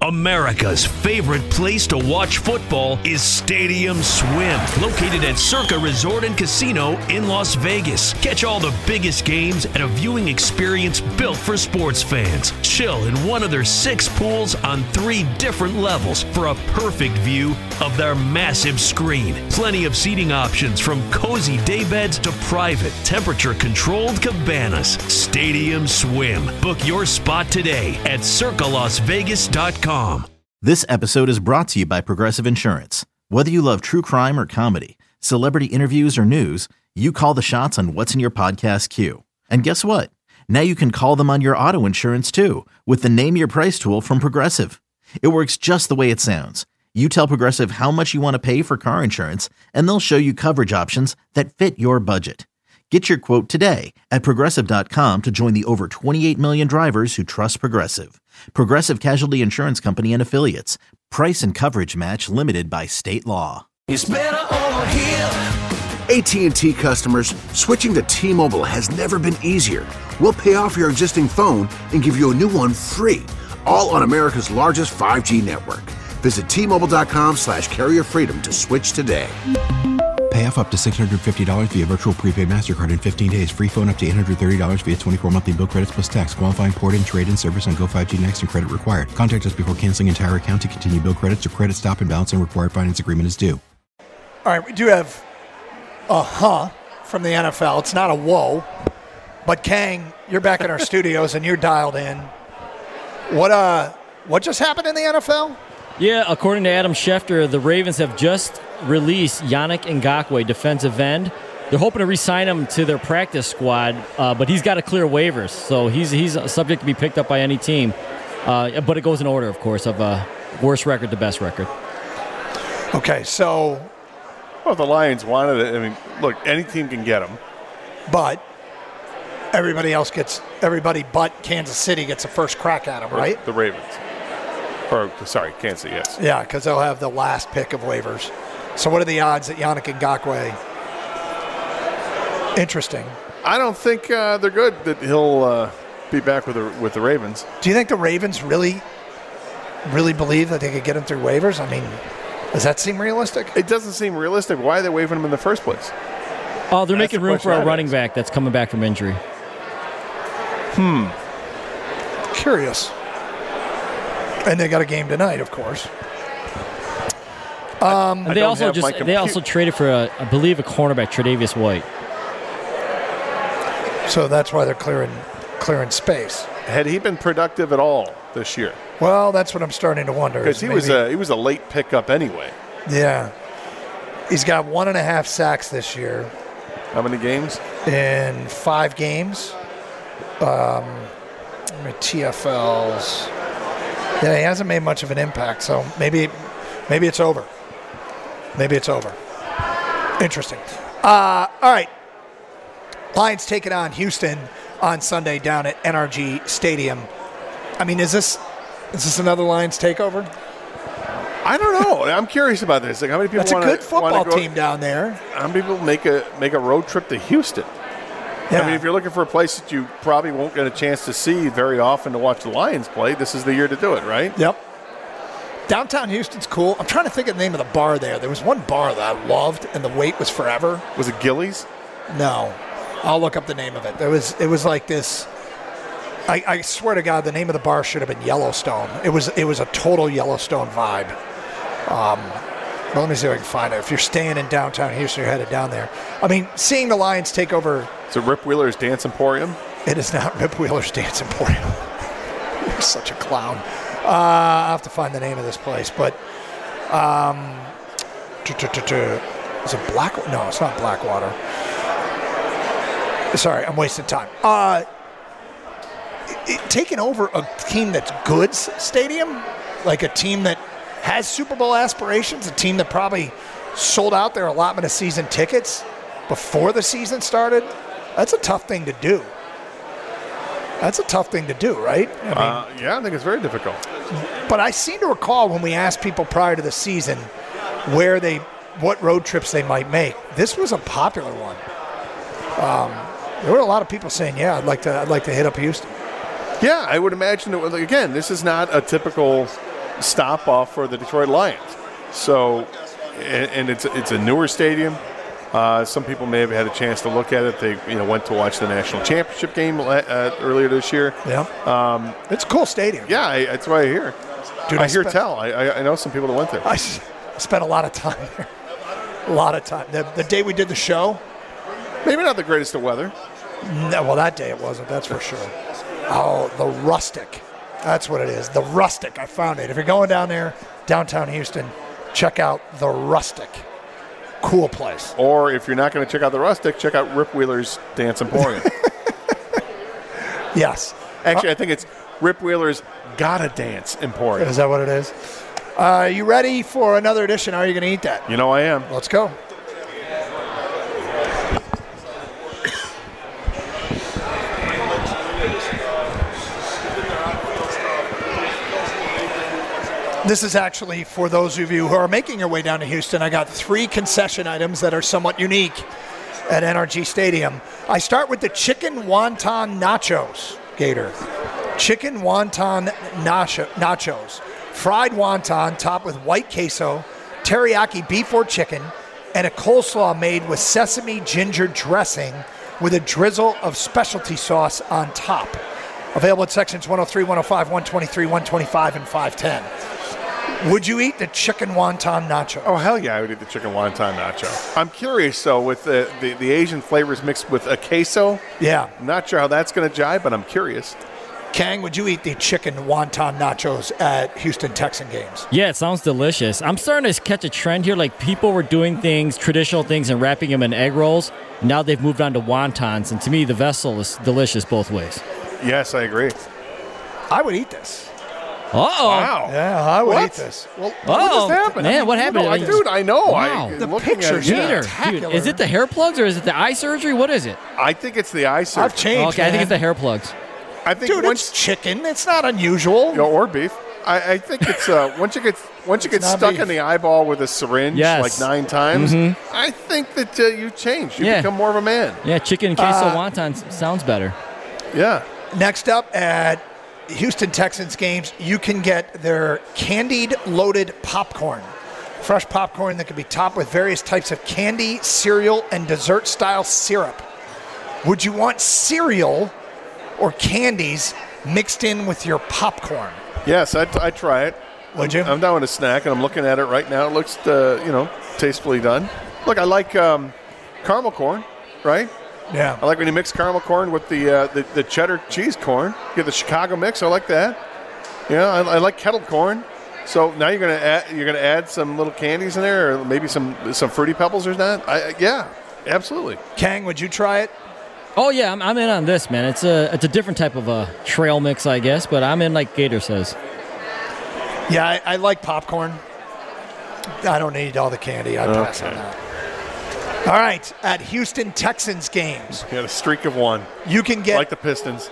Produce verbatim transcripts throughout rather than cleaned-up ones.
America's favorite place to watch football is Stadium Swim, located at Circa Resort and Casino in Las Vegas. Catch all the biggest games at a viewing experience built for sports fans. Chill in one of their six pools on three different levels for a perfect view of their massive screen. Plenty of seating options from cozy daybeds to private, temperature-controlled cabanas. Stadium Swim. Book your spot today at circa las vegas dot com. This episode is brought to you by Progressive Insurance. Whether you love true crime or comedy, celebrity interviews or news, you call the shots on what's in your podcast queue. And guess what? Now you can call them on your auto insurance too with the Name Your Price tool from Progressive. It works just the way it sounds. You tell Progressive how much you want to pay for car insurance, and they'll show you coverage options that fit your budget. Get your quote today at progressive dot com to join the over twenty-eight million drivers who trust Progressive. Progressive Casualty Insurance Company and Affiliates. Price and coverage match limited by state law. It's better over here. A T and T customers, switching to T-Mobile has never been easier. We'll pay off your existing phone and give you a new one free, all on America's largest five G network. Visit T Mobile dot com slash carrier freedom to switch today. Pay off up to six hundred fifty dollars via virtual prepaid MasterCard in fifteen days. Free phone up to eight hundred thirty dollars via twenty-four monthly bill credits plus tax. Qualifying port-in, trade-in service on Go five G Next and credit required. Contact us before canceling entire account to continue bill credits or credit stop and balance and required finance agreement is due. All right, we do have a huh from the N F L. It's not a whoa. But, Kang, you're back in our studios and you're dialed in. What uh, what just happened in the N F L? Yeah, according to Adam Schefter, the Ravens have just released Yannick Ngakoue, defensive end. They're hoping to re-sign him to their practice squad, uh, but he's got to clear waivers, so he's he's subject to be picked up by any team. Uh, but it goes in order, of course, of uh, worst record to best record. Okay, so... Well, the Lions wanted it. I mean, look, any team can get him. But everybody else gets, everybody but Kansas City gets a first crack at him, right? The Ravens. Or, sorry, Kansas City, yes. Yeah, because they'll have the last pick of waivers. So what are the odds that Yannick Ngakoue? Interesting. I don't think uh, they're good that he'll uh, be back with the, with the Ravens. Do you think the Ravens really, really believe that they could get him through waivers? I mean, does that seem realistic? It doesn't seem realistic. Why are they waiving him in the first place? Oh, they're That's making the room for a running is. back that's coming back from injury. Hmm. Curious. And they got a game tonight, of course. Um, they also just they also traded for a, I believe, a cornerback, Tre'Davious White. So that's why they're clearing clearing space. Had he been productive at all this year? Well, that's what I'm starting to wonder. Because he maybe, was a he was a late pickup anyway. Yeah, he's got one and a half sacks this year. How many games? In five games. Um, T F Ls. Yeah, he hasn't made much of an impact, so maybe maybe it's over. Maybe it's over. Interesting. Uh, all right. Lions take it on Houston on Sunday down at N R G Stadium. I mean, is this is this another Lions takeover? I don't know. I'm curious about this. Like, how many people That's want a good to football go, team down there. How many people make a make a road trip to Houston? Yeah. I mean, if you're looking for a place that you probably won't get a chance to see very often to watch the Lions play, this is the year to do it, right? Yep. Downtown Houston's cool. I'm trying to think of the name of the bar there. There was one bar that I loved, and the wait was forever. Was it Gillies? No. I'll look up the name of it. There was. It was like this. I, I swear to God, the name of the bar should have been Yellowstone. It was. It was a total Yellowstone vibe. Um, but let me see if I can find it. If you're staying in downtown Houston, you're headed down there. I mean, seeing the Lions take over. Is it Rip Wheeler's Dance Emporium? It is not Rip Wheeler's Dance Emporium. You're such a clown. Uh, I'll have to find the name of this place. But um, is it Black? No, it's not Blackwater. Sorry, I'm wasting time. Uh, it, it, taking over a team that's Goods Stadium, like a team that has Super Bowl aspirations, a team that probably sold out their allotment of season tickets before the season started, that's a tough thing to do. That's a tough thing to do, right? I mean, uh, yeah, I think it's very difficult. But I seem to recall when we asked people prior to the season where they, what road trips they might make, this was a popular one. Um, there were a lot of people saying, "Yeah, I'd like to, I'd like to hit up Houston." Yeah, I would imagine that. Again, this is not a typical stop off for the Detroit Lions. So, and, and it's it's a newer stadium. Uh, some people may have had a chance to look at it. They you know went to watch the national championship game uh, earlier this year. Yeah, um, it's a cool stadium. Yeah, I, that's what I hear. Dude, I, I hear spent, tell. I, I know some people that went there. I spent a lot of time there. A lot of time. The, the day we did the show, maybe not the greatest of weather. No, well, that day it wasn't. That's for sure. Oh, the Rustic. That's what it is. The Rustic. I found it. If you're going down there, downtown Houston, check out the Rustic. Cool place. Or if you're not going to check out the Rustic, check out Rip Wheeler's Dance Emporium. Yes. Actually, uh, I think it's Rip Wheeler's Gotta Dance Emporium. Is that what it is? Uh, are you ready for another edition? Are you going to eat that? You know I am. Let's go. This is actually for those of you who are making your way down to Houston. I got three concession items that are somewhat unique at N R G Stadium. I start with the chicken wonton nachos, Gator. Chicken wonton nacho, nachos. Fried wonton topped with white queso, teriyaki beef or chicken, and a coleslaw made with sesame ginger dressing with a drizzle of specialty sauce on top. Available at sections one oh three, one oh five, one twenty-three, one twenty-five, and five ten. Would you eat the chicken wonton nacho? Oh, hell yeah, I would eat the chicken wonton nacho. I'm curious, though, with the, the, the Asian flavors mixed with a queso. Yeah. I'm not sure how that's going to jive, but I'm curious. Kang, would you eat the chicken wonton nachos at Houston Texan games? Yeah, it sounds delicious. I'm starting to catch a trend here. Like, people were doing things, traditional things, and wrapping them in egg rolls. Now they've moved on to wontons, and to me, the vessel is delicious both ways. Yes, I agree. I would eat this. Uh-oh. Wow. Yeah, I would what? eat this. Well, oh, what just happened? Man, I mean, what happened? You know, I, dude, I know. Wow. I, the pictures, Gator, dude, is it the hair plugs or is it the eye surgery? What is it? I think it's the eye surgery. I've changed, Okay, man. I think it's the hair plugs. I think Dude, once, it's chicken. It's not unusual. You know, or beef. I, I think it's uh, once you get once you get stuck beef. in the eyeball with a syringe Yes. like nine times, Mm-hmm. I think that uh, you change. You Yeah. become more of a man. Yeah, chicken queso Uh, wonton s- sounds better. Yeah. Next up at Houston Texans games, you can get their candied loaded popcorn. Fresh popcorn that can be topped with various types of candy, cereal, and dessert-style syrup. Would you want cereal or candies mixed in with your popcorn? Yes, I'd, I'd try it. Would you? I'm down with a snack, and I'm looking at it right now. It looks, uh, you know, tastefully done. Look, I like um, caramel corn, right? Yeah. I like when you mix caramel corn with the, uh, the the cheddar cheese corn. You get the Chicago mix. I like that. Yeah, I, I like kettle corn. So now you're gonna add you're gonna add some little candies in there, or maybe some some fruity pebbles or not. I, yeah, absolutely. Kang, would you try it? Oh yeah, I'm, I'm in on this, man. It's a it's a different type of a trail mix, I guess, but I'm in like Gator says. Yeah, I, I like popcorn. I don't need all the candy. I pass on that. All right, at Houston Texans games, You got a streak of one, you can get like the Pistons.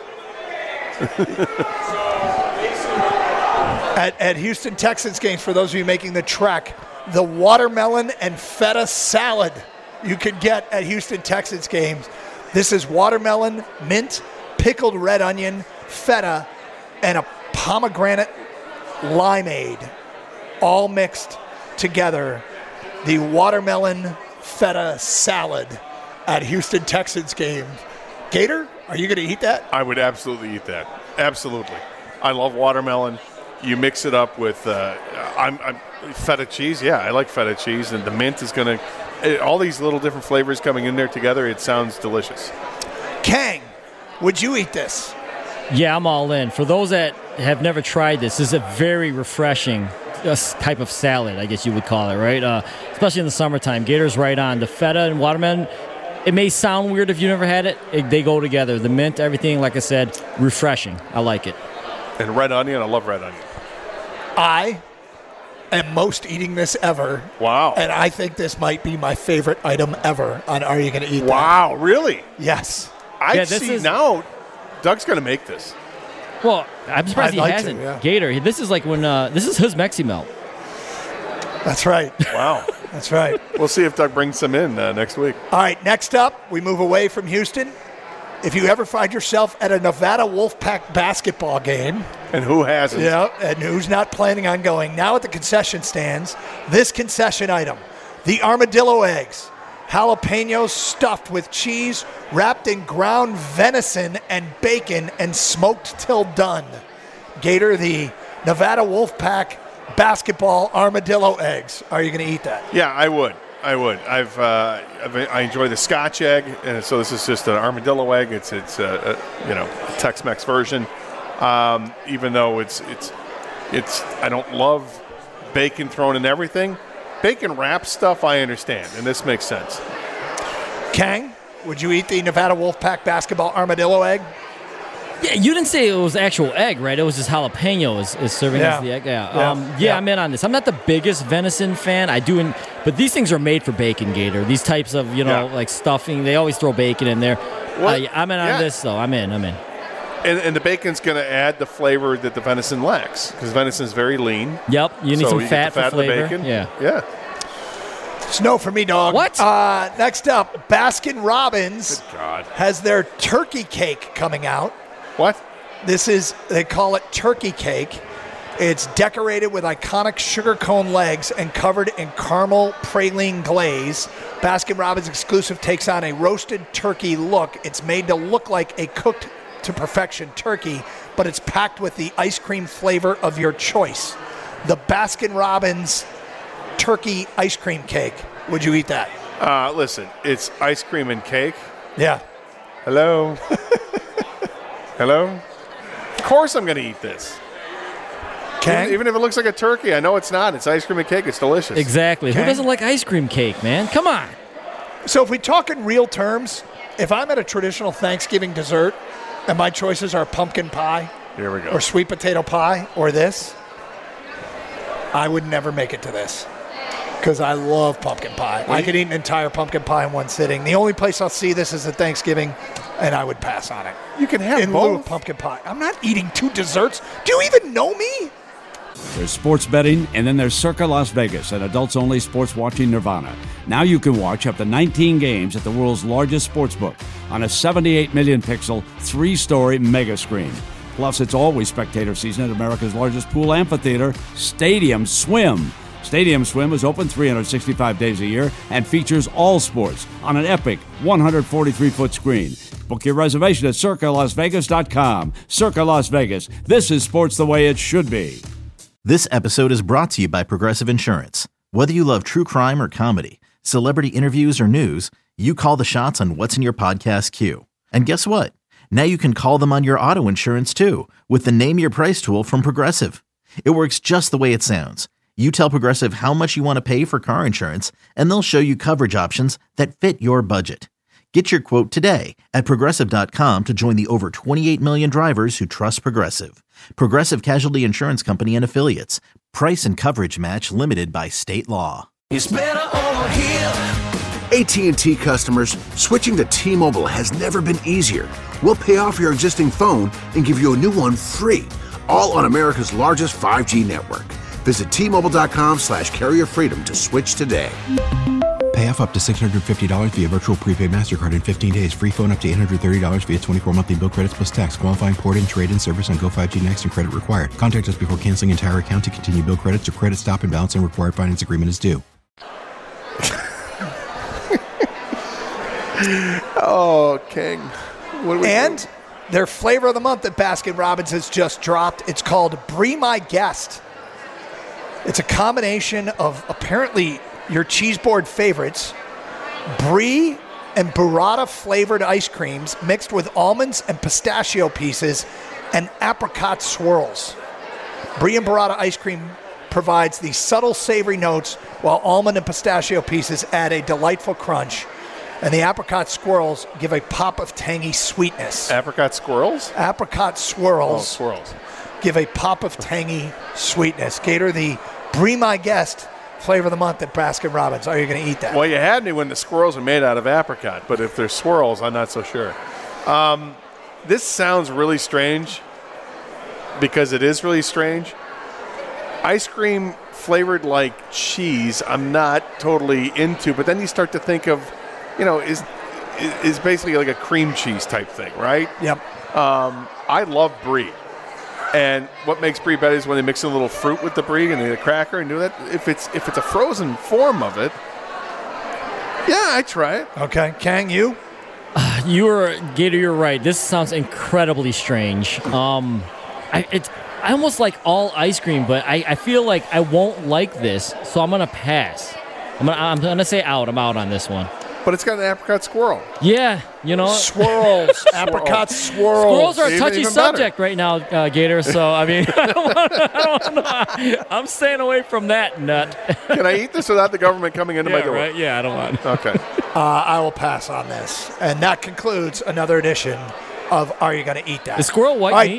at, at Houston Texans games, for those of you making the trek, the watermelon and feta salad you could get at Houston Texans games. This is watermelon, mint, pickled red onion, feta, and a pomegranate limeade, all mixed together. The watermelon feta salad at Houston Texans games. Gator, are you going to eat that? I would absolutely eat that. Absolutely. I love watermelon. You mix it up with uh, I'm, I'm feta cheese. Yeah, I like feta cheese, and the mint is going to. All these little different flavors coming in there together. It sounds delicious. Kang, would you eat this? Yeah, I'm all in. For those that have never tried this, this is a very refreshing uh, type of salad, I guess you would call it, right? Uh, especially in the summertime. Gator's right on. The feta and watermelon, it may sound weird if you never had it. it. They go together. The mint, everything, like I said, refreshing. I like it. And red onion, I love red onion. I am most eating this ever. Wow. And I think this might be my favorite item ever on Are You Going to Eat That? Wow, really? Yes. I Yeah, this see is- now Doug's going to make this. Well, I'm surprised I'd he like to, hasn't. yeah. Gator, this is like when, uh, this is his Mexi Melt. That's right. Wow. That's right. We'll see if Doug brings some in uh, next week. All right, next up, we move away from Houston if you ever find yourself at a Nevada Wolfpack basketball game, and who hasn't? Yeah, and who's not planning on going, now at the concession stands, this concession item, the armadillo eggs, jalapenos stuffed with cheese, wrapped in ground venison and bacon, and smoked till done. Gator, the Nevada Wolfpack basketball armadillo eggs. Are you going to eat that? Yeah, I would. I would. I've, uh, I've I enjoy the Scotch egg, and so this is just an armadillo egg. It's it's a, a you know a Tex-Mex version. Um, even though it's it's it's I don't love bacon thrown in everything. Bacon wrap stuff I understand, and this makes sense. Kang, would you eat the Nevada Wolfpack basketball armadillo egg? Yeah, you didn't say it was actual egg, right? It was just jalapeno is, is serving Yeah. as the egg. Yeah, Yeah. um, yeah, Yeah. I'm in on this. I'm not the biggest venison fan. I do, in, but these things are made for bacon, Gator. These types of, you know, Yeah. like stuffing, they always throw bacon in there. What? Uh, I'm in on Yeah. this, though. I'm in. I'm in. And, and the bacon's going to add the flavor that the venison lacks, because venison is very lean. Yep, you need so some you fat, get the fat for of the flavor. bacon. Yeah. Yeah. It's no for me, dog. What? Uh, next up, Baskin Robbins Good God. has their turkey cake coming out. What? This is, they call it turkey cake. It's decorated with iconic sugar cone legs and covered in caramel praline glaze. Baskin Robbins exclusive takes on a roasted turkey look. It's made to look like a cooked to perfection turkey, but it's packed with the ice cream flavor of your choice. The Baskin Robbins turkey ice cream cake. Would you eat that? Uh, listen, it's ice cream and cake. Yeah. Hello? Hello? Of course I'm going to eat this. Kang? Even, even if it looks like a turkey, I know it's not. It's ice cream and cake. It's delicious. Exactly. Okay. Who doesn't like ice cream cake, man? Come on. So if we talk in real terms, if I'm at a traditional Thanksgiving dessert and my choices are pumpkin pie Here we go. or sweet potato pie or this, I would never make it to this because I love pumpkin pie. I could eat an entire pumpkin pie in one sitting. The only place I'll see this is at Thanksgiving, and I would pass on it. You can have in lieu of both. pumpkin pie. I'm not eating two desserts. Do you even know me? There's sports betting, and then there's Circa Las Vegas, an adults-only sports watching nirvana. Now you can watch up to nineteen games at the world's largest sportsbook on a seventy-eight million pixel, three-story mega screen. Plus, it's always spectator season at America's largest pool amphitheater, Stadium Swim. Stadium Swim is open three hundred sixty-five days a year and features all sports on an epic one hundred forty-three foot screen. Book your reservation at circa las vegas dot com. Circa Las Vegas. This is sports the way it should be. This episode is brought to you by Progressive Insurance. Whether you love true crime or comedy, celebrity interviews or news, you call the shots on what's in your podcast queue. And guess what? Now you can call them on your auto insurance too with the Name Your Price tool from Progressive. It works just the way it sounds. You tell Progressive how much you want to pay for car insurance, and they'll show you coverage options that fit your budget. Get your quote today at progressive dot com to join the over twenty-eight million drivers who trust Progressive. Progressive Casualty Insurance Company and Affiliates. Price and coverage match limited by state law. It's better over here. A T and T customers, switching to T-Mobile has never been easier. We'll pay off your existing phone and give you a new one free, all on America's largest five G network. Visit T Mobile dot com slash carrier freedom to switch today. Pay off up to six hundred fifty dollars via virtual prepaid MasterCard in fifteen days. Free phone up to eight hundred thirty dollars via twenty-four monthly bill credits plus tax. Qualifying port in, trade in, service on Go five G Next and credit required. Contact us before canceling entire account to continue bill credits or credit stop and balance and required finance agreement is due. Oh, King. What do we And do? their flavor of the month that Baskin Robbins has just dropped, it's called Brie My Guest. It's a combination of apparently your cheese board favorites, brie and burrata flavored ice creams mixed with almonds and pistachio pieces and apricot swirls. Brie and burrata ice cream provides the subtle savory notes while almond and pistachio pieces add a delightful crunch. And the apricot swirls give a pop of tangy sweetness. Apricot squirrels? Apricot Oh, swirls swirls. give a pop of tangy sweetness. Gator, the Brie My Guest flavor of the month at Baskin Robbins. Are you going to eat that? Well, you had me when the squirrels are made out of apricot, but if they're swirls, I'm not so sure. Um, this sounds really strange because it is really strange. Ice cream flavored like cheese, I'm not totally into, but then you start to think of, you know, is is basically like a cream cheese type thing, right? Yep. Um, I love brie. And what makes brie better is when they mix in a little fruit with the brie and the cracker and do that. If it's if it's a frozen form of it, yeah, I try it. Okay. Kang, you? You're Gator. You're right. This sounds incredibly strange. Um, I it's I almost like all ice cream, but I, I feel like I won't like this, so I'm gonna pass. I'm gonna I'm gonna say out. I'm out on this one. But it's got an apricot swirl. Yeah, you know, Swirls. Apricot swirls. Squirrels are a Even- touchy even subject right now, uh, Gator. So I mean, I don't wanna, I don't wanna, I'm staying away from that nut. Can I eat this without the government coming into yeah, my door? right. Yeah, I don't want. Okay. Uh, I will pass on this. And that concludes another edition of Are You Going to Eat That? Is squirrel white All right. meat?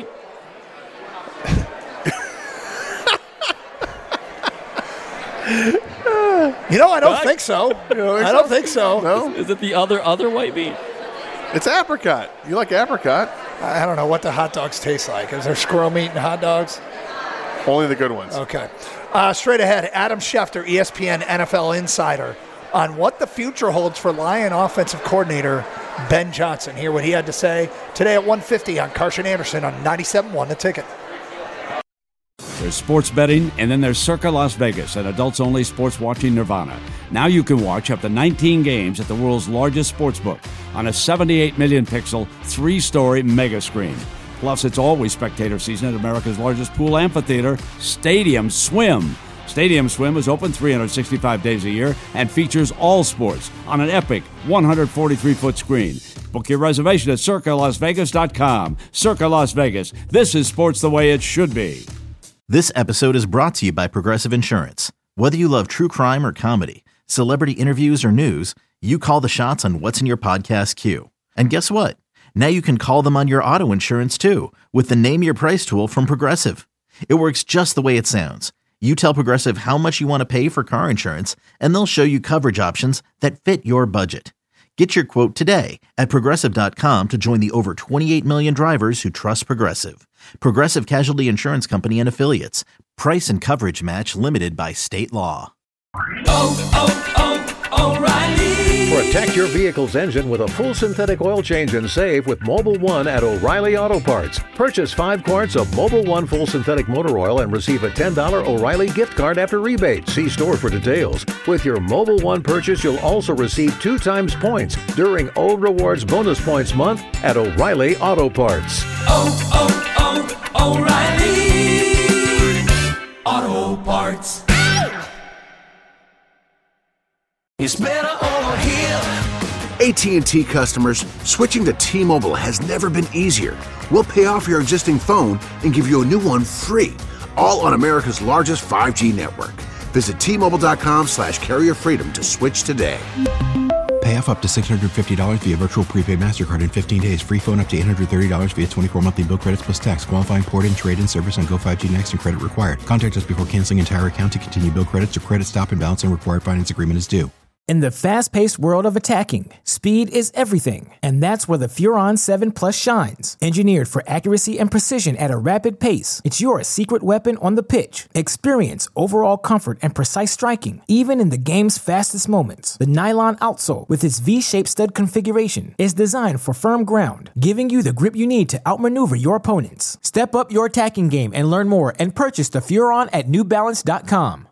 You know, I don't What? think so. don't think I don't so? think so. No, Is it the other other white meat? it's apricot. You like apricot? I don't know what the hot dogs taste like. Is there squirrel meat in hot dogs? Only the good ones. Okay. Uh, straight ahead, Adam Schefter, E S P N N F L insider, on what the future holds for Lion offensive coordinator Ben Johnson. Hear what he had to say today at one fifty on Carson Anderson on ninety-seven point one The Ticket. There's sports betting, and then there's Circa Las Vegas, an adults-only sports watching nirvana. Now you can watch up to nineteen games at the world's largest sportsbook on a seventy-eight million pixel, three-story mega screen. Plus, it's always spectator season at America's largest pool amphitheater, Stadium Swim. Stadium Swim is open three hundred sixty-five days a year and features all sports on an epic one hundred forty-three foot screen. Book your reservation at circa las vegas dot com. Circa Las Vegas. This is sports the way it should be. This episode is brought to you by Progressive Insurance. Whether you love true crime or comedy, celebrity interviews or news, you call the shots on what's in your podcast queue. And guess what? Now you can call them on your auto insurance too with the Name Your Price tool from Progressive. It works just the way it sounds. You tell Progressive how much you want to pay for car insurance, and they'll show you coverage options that fit your budget. Get your quote today at progressive dot com to join the over twenty-eight million drivers who trust Progressive. Progressive Casualty Insurance Company and Affiliates. Price and coverage match limited by state law. Oh, oh, oh, O'Reilly. Protect your vehicle's engine with a full synthetic oil change and save with Mobil one at O'Reilly Auto Parts. Purchase five quarts of Mobil one full synthetic motor oil and receive a ten dollars O'Reilly gift card after rebate. See store for details. With your Mobil one purchase, you'll also receive two times points during O Rewards Bonus Points Month at O'Reilly Auto Parts. Oh, oh, oh, O'Reilly Auto Parts. It's better over here. A T and T customers, switching to T-Mobile has never been easier. We'll pay off your existing phone and give you a new one free, all on America's largest five G network. Visit T Mobile dot com slash carrier freedom to switch today. Pay off up to six hundred fifty dollars via virtual prepaid MasterCard in fifteen days. Free phone up to eight hundred thirty dollars via twenty-four monthly bill credits plus tax. Qualifying port-in, trade-in service on Go five G Next and credit required. Contact us before canceling entire account to continue bill credits or credit stop and balance and required finance agreement is due. In the fast-paced world of attacking, speed is everything, and that's where the Furon seven Plus shines. Engineered for accuracy and precision at a rapid pace, it's your secret weapon on the pitch. Experience overall comfort and precise striking, even in the game's fastest moments. The nylon outsole, with its V-shaped stud configuration, is designed for firm ground, giving you the grip you need to outmaneuver your opponents. Step up your attacking game and learn more and purchase the Furon at new balance dot com.